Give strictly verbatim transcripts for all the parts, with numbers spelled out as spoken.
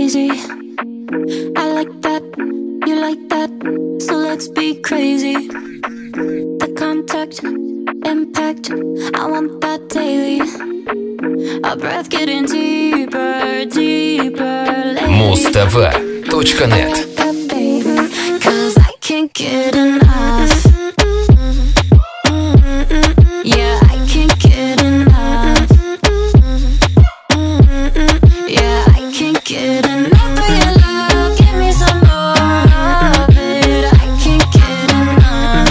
crazy. I like that, you like that, so let's be crazy. The contact, impact, I want that daily. Our breath getting deeper, deeper lately. муз тэ вэ точка нет. I like that, baby, 'cause I can't get enough. Yeah, I can't get enough. Yeah, I can't get enough of your love. Give me some more of it. I can't get enough.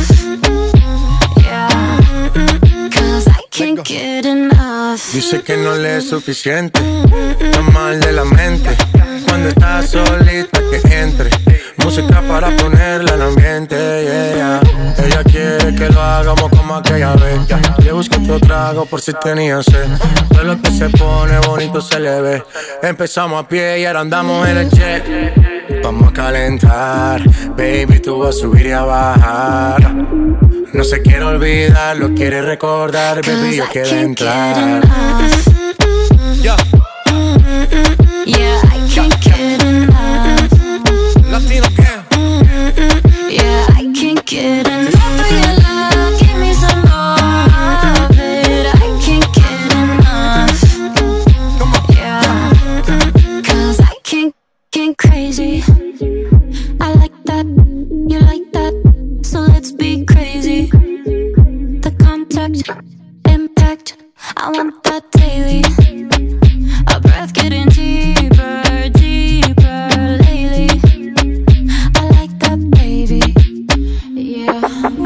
Yeah, 'cause I can't get enough. Dice que no le es suficiente, está mal de la mente. Cuando estás solita que entre, música para ponerla en ambiente, yeah, yeah. Ella quiere que lo hagamos como aquella vez, yeah. Le busqué otro trago por si tenía sed. Todo lo que se pone bonito se le ve. Empezamos a pie y ahora andamos en el jet. Vamos a calentar, baby, tú vas a subir y a bajar. No se quiere olvidar, lo quiere recordar, baby, yo quiero entrar. Yeah. Yeah, I can't get enough. Latino gang. Yeah, I can't get enough of your love. Give me some more of it. I can't get enough. Yeah, 'cause I can't get crazy. I like that, you like that, so let's be crazy. The contact, impact, I want that daily. Our breath getting deeper, deeper lately. I like that, baby. Yeah.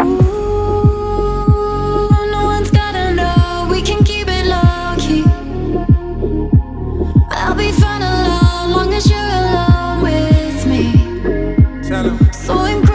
Ooh, no one's gotta know. We can keep it low key. I'll be fine alone, long as you're alone with me. So incredible.